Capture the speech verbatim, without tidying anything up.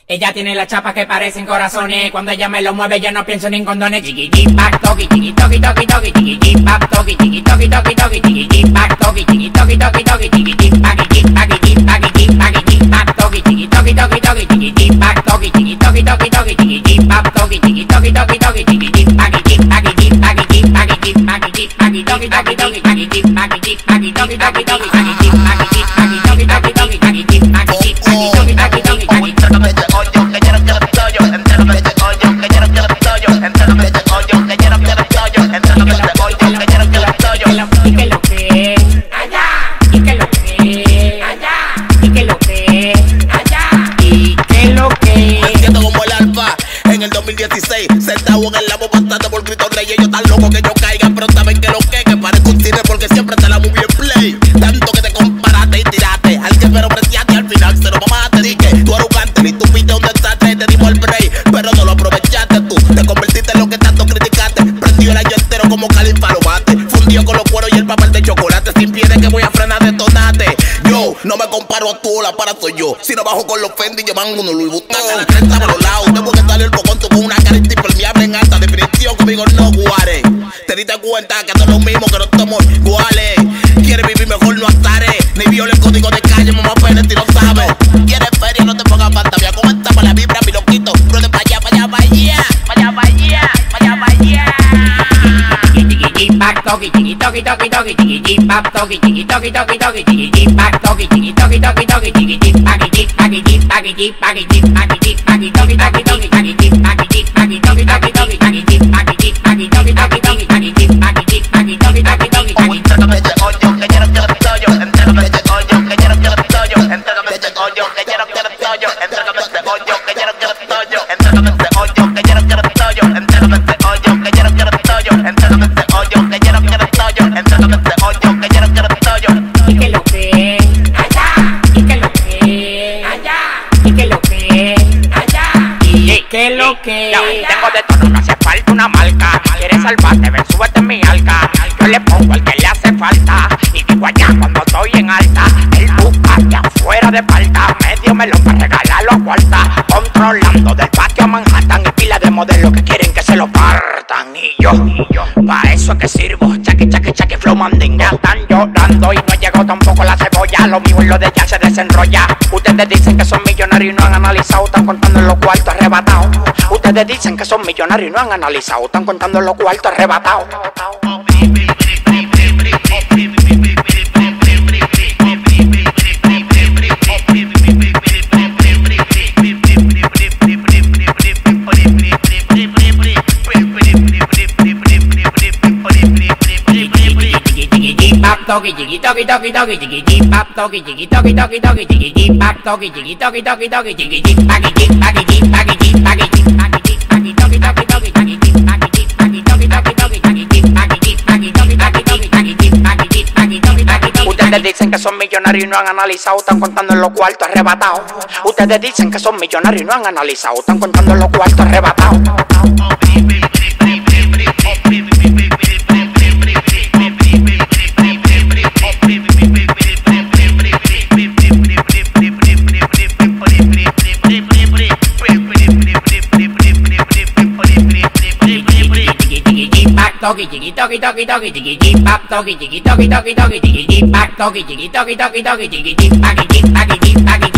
Ella tiene las chapas que parecen corazones. Cuando ella me lo mueve yo no pienso ni en condones. Chiqui chiqui back toki chiqui toki toki toki chiqui chiqui back toki chiqui toki toki toki chiqui chiqui back toki chiqui toki toki toki chiqui chiqui back chiqui back chiqui back chiqui back chiqui back toki chiqui toki toki toki chiqui chiqui back toki chiqui toki toki toki chiqui chiqui back toki chiqui toki toki toki chiqui chiqui back chiqui back chiqui back chiqui back chiqui back chiqui back chiqui toki toki toki back chiqui back chiqui back chiqui toki toki toki back chiqui back chiqui back chiqui toki toki toki back chiqui back chiqui back chiqui toki toki toki back chiqui. dieciséis, sentado en el lamo bastante por gritos rey. Ellos tan locos que yo caiga, pero saben que lo que que parezco un cine porque siempre te la muy bien play. Tanto que te comparaste y tiraste al que pero preciaste al final se lo mamaste. Dije, tú arrogante ni tú viste donde estás, te dimos el break, pero no lo aprovechaste tú. Te convertiste en lo que tanto criticaste. Prendió el año entero como Califa lo bate. Fundió con los cueros y el papel de chocolate. Sin pie de que voy a frenar detonate. Yo no me comparo a tú, la para soy yo. Si no bajo con los Fendi, llevan uno Louis Vuitton. La cresta por los lados, tengo que salir por con con una cara impermeable en alta definición. Conmigo no guare. Te diste cuenta que no es lo mismo, que no estamos iguales. Quieres vivir mejor, no estaré. Ni viola el código de calle, mamá pene, si no sabes. Quieres feria, no te pongas fantasía. ¿Cómo está para la vibra, mi loquito? Ruede pa' allá, pa' allá, pa' allá. Pa' allá, pa' allá, pa' allá, pa' allá. Back toki chiqui toki toki toki chiqui chiqui back toki chiqui toki toki toki chiqui chiqui back toki chiqui toki toki toki chiqui chiqui back chiqui back chiqui back chiqui back chiqui back chiqui back toki toki toki back chiqui back chiqui back toki toki toki back chiqui back chiqui back toki toki toki back chiqui back chiqui back toki toki toki back chiqui. Oye, que quiero quiero toyo, entrégame ese hoyo, que quiero quiero toyo, entrégame ese hoyo, que quiero quiero toyo, entrégame ese hoyo, que quiero quiero toyo, entrégame ese hoyo, que quiero quiero toyo, entrégame ese hoyo, que quiero quiero toyo, entrégame ese hoyo, que quiero quiero toyo, entrégame ese hoyo, que quiero quiero toyo. Y que lo que allá, y que lo que allá, y que lo que allá, y que lo que. Tengo de todo, no hace falta una marca. Quieres salvarte, ven, súbete en mi alca. Yo le pongo al que le hace falta y digo allá cuando estoy en alta. Él busca allá afuera de falta, medio melón para regalarlo a cuarta. Controlando del patio a Manhattan y pila de modelos que quieren que se lo partan. Y yo, y yo, pa' eso es que sirvo. Chaki, chaki, chaki, flow mandingo. Están llorando y no llegó tampoco la cebolla. Lo mío y lo de ella se desenrolla. Ustedes dicen que son millonarios y no han analizado. Están contando en los cuartos arrebatados. Ustedes dicen que son millonarios y no han analizado. Están contando en los cuartos arrebatados. Toki chiqui toki toki toki chiqui chiqui back toki chiqui toki toki toki chiqui chiqui back toki chiqui toki toki toki chiqui chiqui back chiqui back chiqui back chiqui back chiqui back chiqui back toki toki toki back chiqui back chiqui back toki toki toki back chiqui back chiqui back toki toki toki back chiqui back chiqui back toki toki toki. Ustedes dicen que son millonarios y no han analizado. Están contando en los cuartos arrebatados. Ustedes dicen que son millonarios y no han analizado. Están contando en los cuartos arrebatados. Toki chiqui toki toki toki chiqui chiqui back toki chiqui toki toki toki chiqui chiqui back toki chiqui toki toki toki chiqui chiqui back chiqui back chiqui back